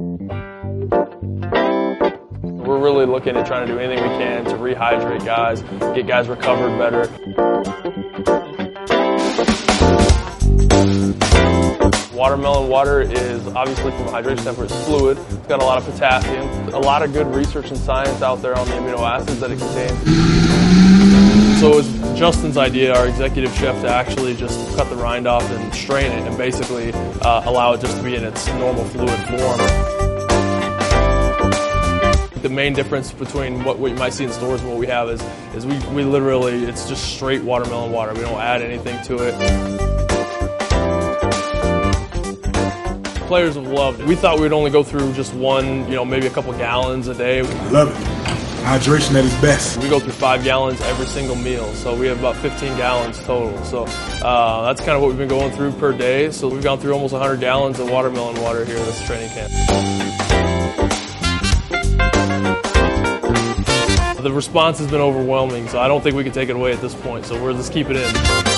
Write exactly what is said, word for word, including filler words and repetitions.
We're really looking at trying to do anything we can to rehydrate guys, get guys recovered better. Watermelon water is obviously, from a hydration standpoint, it's fluid. It's got a lot of potassium, a lot of good research and science out there on the amino acids that it contains. So it's Justin's idea, our executive chef, to actually just cut the rind off and strain it and basically uh, allow it just to be in its normal fluid form. The main difference between what, what you might see in stores and what we have is, is we, we literally, it's just straight watermelon water. We don't add anything to it. Players have loved it. We thought we'd only go through just one, you know, maybe a couple gallons a day. I love it. Hydration at its best. We go through five gallons every single meal, so we have about fifteen gallons total. So uh, that's kind of what we've been going through per day. So we've gone through almost one hundred gallons of watermelon water here this training camp. The response has been overwhelming, so I don't think we can take it away at this point, so we'll just keep it in.